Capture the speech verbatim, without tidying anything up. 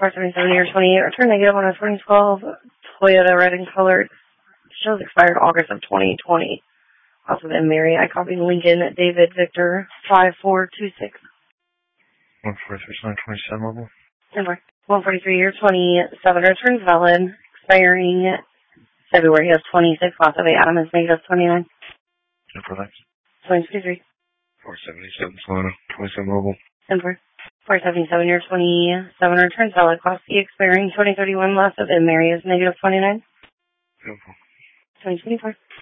four seventy-seven year twenty-eight, return negative on a twenty twelve Toyota red and colored. Shows expired August of twenty twenty. Also then Mary, I copied Lincoln, David, Victor, five four two six. one forty-three, nine twenty-seven level. Number one forty-three year twenty-seven, return valid, expiring February of twenty-six, loss of eight, Adam is negative twenty-nine. Number next. twenty fifty-three. four seventy-seven, Solana, twenty-seven level. Number four seventy-seven year twenty-seven, return valid, class C, expiring twenty thirty-one, loss of M, Mary is negative twenty-nine. Beautiful. twenty twenty-four.